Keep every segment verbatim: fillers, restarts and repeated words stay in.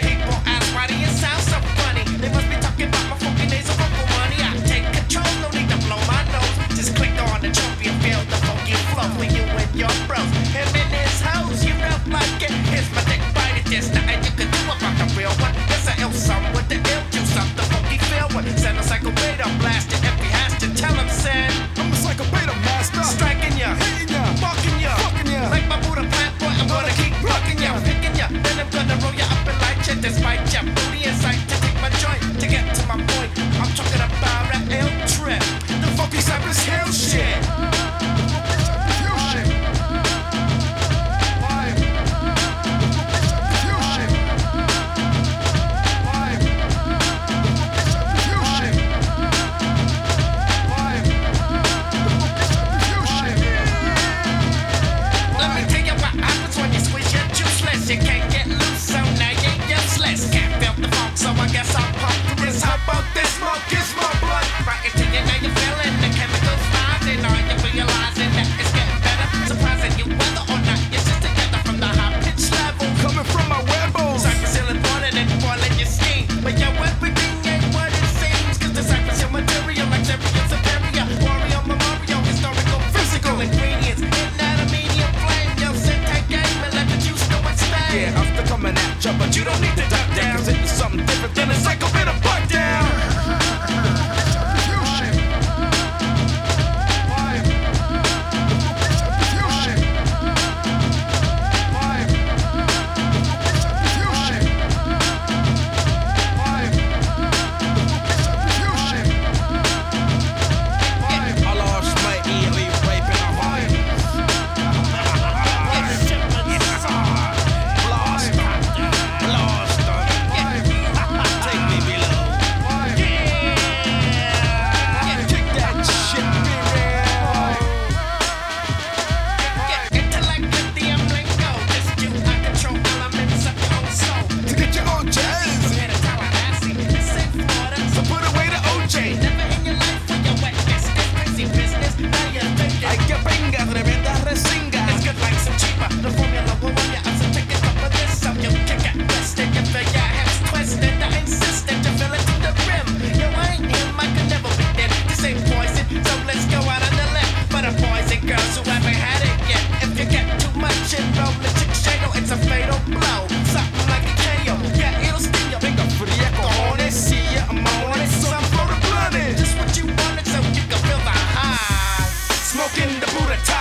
People ask why do you sound so funny? They must be talking about my funky days of vocal money. I take control, no need to blow my nose. Just click on the trophy and feel the funky flow for you and your bros. Him and his hoes, you know like it. Here's my dick bite, there's nothing you can do about the real one. It's an ill song with the ill juice of the funky feel one. Send a psycho beta blast it if he has to tell him, send. I'm the psycho beta master. Striking ya, hitting ya, fucking ya, fucking ya. like my Buddha plant, boy, I'm gonna keep rocking ya, picking ya. Then I'm gonna roll ya up and light ya, despite ya booty inside to take my joint. To get to my point, I'm talking about an ill trip. The funky Cypress Hill shit. You can't get loose, so now you're useless. Can't feel the funk, so I guess I'll pump this. How about this smoke is my blood? Right into you, now you're feeling the chemicals rising. Are you realizing that it's getting better? Surprising you whether or not you're just together from the high pitch level. Coming from my webos. Cypress Hill is boiling and boiling your steam. But yo, everything ain't what it seems. Cause the Cypress Hill material, like Syria superior. Wario, Memorial, historical, physical ingredients. Hitting at a medium flame. Yo, sit tight game and let the juice know it's there. Yeah, I'm still coming at ya, but you don't need to duck down. Cause it's something different than a psycho beta butt down.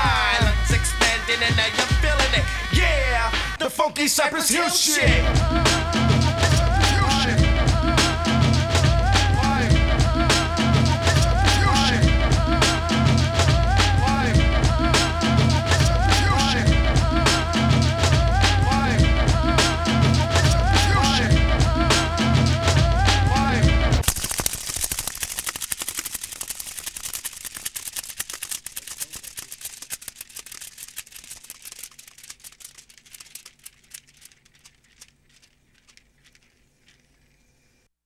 Expanding and now you're feeling it. Yeah, the funky Cypress Hill shit.